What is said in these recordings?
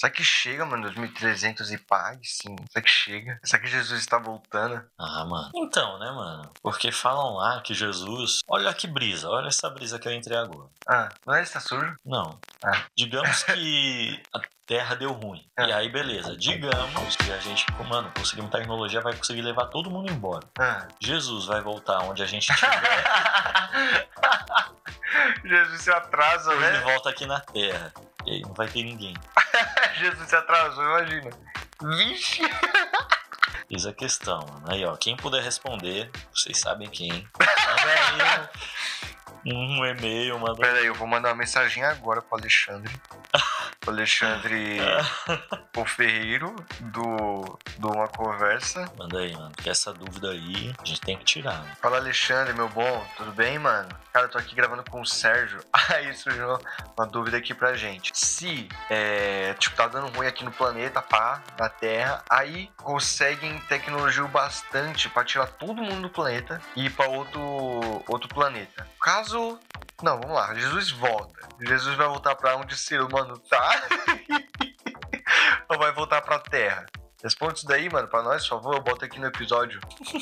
Será que chega, mano? 2300 e paz, sim. Será que chega? Será que Jesus está voltando? Ah, mano. Então, né, mano? Porque falam lá que Jesus... Olha que brisa. Olha essa brisa que eu entrei agora. Ah, não é? Está sujo? Não. Ah. Digamos que a Terra deu ruim. Ah. E aí, beleza. Digamos que a gente, mano, conseguimos tecnologia, vai conseguir levar todo mundo embora. Ah. Jesus vai voltar onde a gente estiver. Jesus se atrasa, né? Ele volta aqui na Terra. E aí não vai ter ninguém. Jesus se atrasou, imagina. Vixe! Eis a questão, mano. Aí, ó, quem puder responder, vocês sabem quem. Manda aí um e-mail, manda... Pera aí, eu vou mandar uma mensagem agora pro Alexandre. O Alexandre o Ferreiro do Uma Conversa. Manda aí, mano, porque essa dúvida aí a gente tem que tirar, né? Fala, Alexandre, meu bom, tudo bem, mano? Cara, eu tô aqui gravando com o Sérgio. Aí surgiu uma dúvida aqui pra gente. Se, tipo, tá dando ruim aqui no planeta, pá, na Terra, aí conseguem tecnologia o bastante pra tirar todo mundo do planeta e ir pra outro planeta. Caso... Não, vamos lá. Jesus volta. Jesus vai voltar pra onde o ser humano tá? Ou vai voltar pra Terra? Responde isso daí, mano, pra nós, por favor. Eu boto aqui no episódio.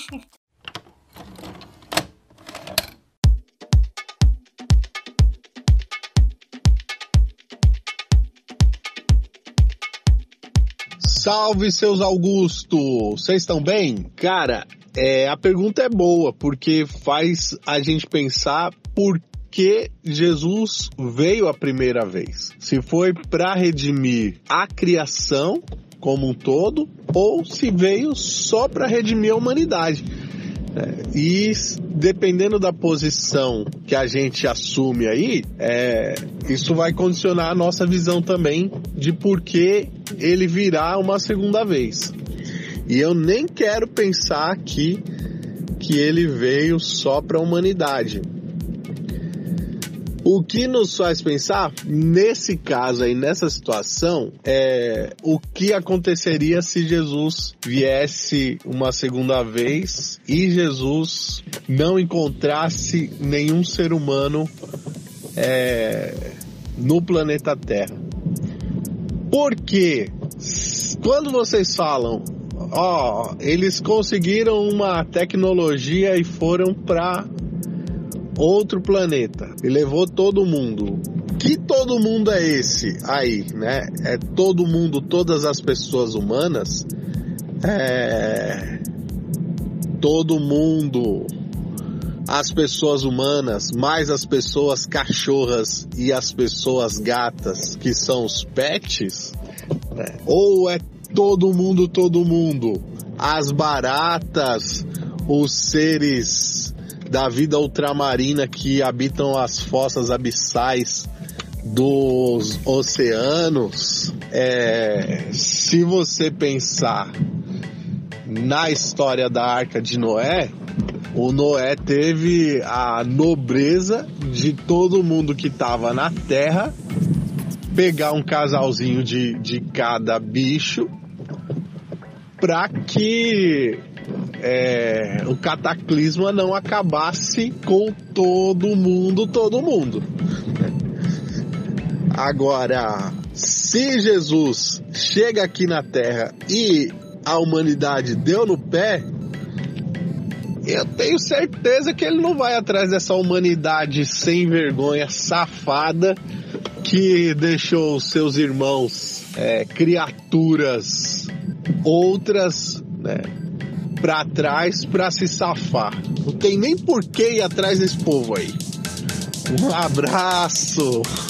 Salve, seus Augusto! Vocês estão bem? Cara, a pergunta é boa, porque faz a gente pensar por que Jesus veio a primeira vez. Se foi para redimir a criação como um todo, ou se veio só para redimir a humanidade. E dependendo da posição que a gente assume aí, isso vai condicionar a nossa visão também de por que ele virá uma segunda vez. E eu nem quero pensar aqui que ele veio só para a humanidade. O que nos faz pensar, nesse caso aí, nessa situação, o que aconteceria se Jesus viesse uma segunda vez e Jesus não encontrasse nenhum ser humano no planeta Terra. Porque quando vocês falam, eles conseguiram uma tecnologia e foram para outro planeta e levou todo mundo. Que todo mundo é esse aí, né? É todo mundo, todas as pessoas humanas? Todo mundo, as pessoas humanas, mais as pessoas cachorras e as pessoas gatas, que são os pets? Ou é todo mundo? As baratas, os seres da vida ultramarina que habitam as fossas abissais dos oceanos. Se você pensar na história da Arca de Noé, o Noé teve a nobreza de todo mundo que estava na terra pegar um casalzinho de cada bicho para que o cataclisma não acabasse com todo mundo. Agora, se Jesus chega aqui na Terra e a humanidade deu no pé, eu tenho certeza que ele não vai atrás dessa humanidade sem vergonha, safada, que deixou seus irmãos, criaturas outras, pra trás pra se safar. Não tem nem por que ir atrás desse povo aí. Um abraço!